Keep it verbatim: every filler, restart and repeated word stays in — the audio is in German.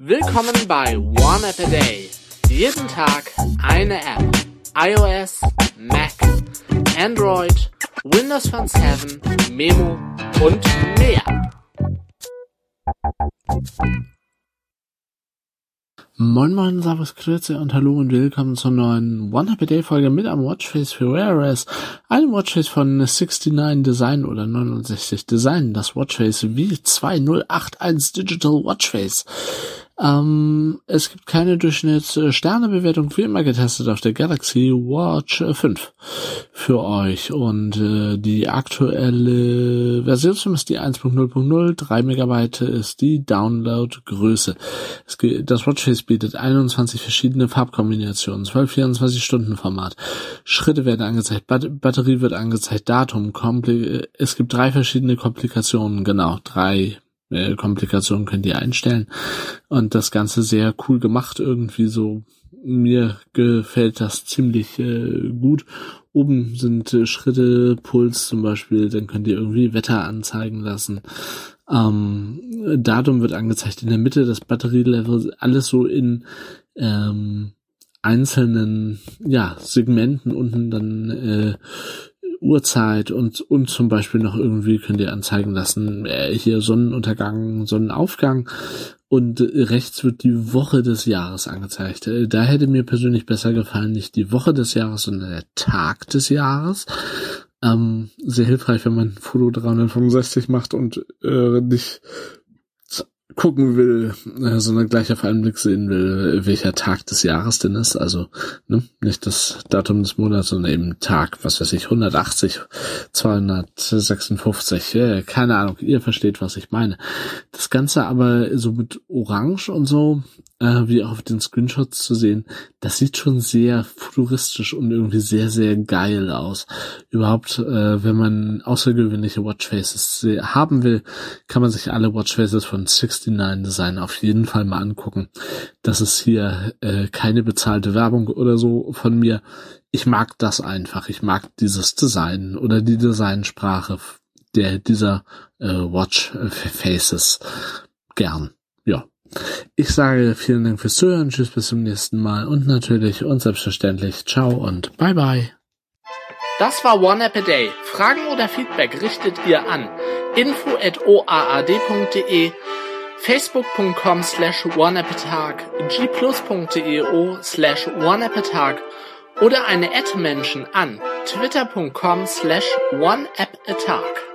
Willkommen bei One App a Day. Jeden Tag eine App. iOS, Mac, Android, Windows Phone sieben, Memo und mehr. Moin moin, servus, grüße und hallo und willkommen zur neuen One App a Day Folge mit einem Watchface für Wear O S, einem Watchface von neunundsechzig Design oder neunundsechzig Design, das Watchface V zwei null acht eins Digital Watchface. Ähm, es gibt keine Durchschnitts-Sternebewertung, wie immer getestet auf der Galaxy Watch fünf für euch und äh, die aktuelle Versionsnummer ist die eins Punkt null Punkt null, drei Megabyte ist die Downloadgröße. Es geht, das Watchface bietet einundzwanzig verschiedene Farbkombinationen, zwölf vierundzwanzig Stunden Format, Schritte werden angezeigt, Bat- Batterie wird angezeigt, Datum, Kompli- es gibt drei verschiedene Komplikationen, genau, drei Komplikationen könnt ihr einstellen und das Ganze sehr cool gemacht, irgendwie so, mir gefällt das ziemlich äh, gut. Oben sind äh, Schritte, Puls zum Beispiel, dann könnt ihr irgendwie Wetter anzeigen lassen. Ähm, Datum wird angezeigt in der Mitte, das Batterielevel, alles so in ähm, einzelnen ja Segmenten, unten dann äh, Uhrzeit und und zum Beispiel noch irgendwie könnt ihr anzeigen lassen, äh, hier Sonnenuntergang, Sonnenaufgang und äh, rechts wird die Woche des Jahres angezeigt. Äh, da hätte mir persönlich besser gefallen, nicht die Woche des Jahres, sondern der Tag des Jahres. Ähm, sehr hilfreich, wenn man ein Foto dreihundertfünfundsechzig macht und äh, nicht gucken will, äh, sondern gleich auf einen Blick sehen will, welcher Tag des Jahres denn ist. Also ne, nicht das Datum des Monats, sondern eben Tag, was weiß ich, hundertachtzig, zweihundertsechsundfünfzig, äh, keine Ahnung, ihr versteht, was ich meine. Das Ganze aber so mit Orange und so, äh, wie auch auf den Screenshots zu sehen, das sieht schon sehr futuristisch und irgendwie sehr, sehr geil aus. Überhaupt, äh, wenn man außergewöhnliche Watchfaces haben will, kann man sich alle Watchfaces von neunundsechzig Design auf jeden Fall mal angucken. Das ist hier äh, keine bezahlte Werbung oder so von mir. Ich mag das einfach. Ich mag dieses Design oder die Designsprache der dieser äh, Watchfaces gern. Ja. Ich sage vielen Dank fürs Zuhören. Tschüss, bis zum nächsten Mal und natürlich und selbstverständlich ciao und bye bye. Das war One App a Day. Fragen oder Feedback richtet ihr an info at o a a d punkt d e, facebook punkt com slash oneappatag, g plus punkt d e o slash oneappatag oder eine Ad-Menschen an twitter punkt com slash oneappatag.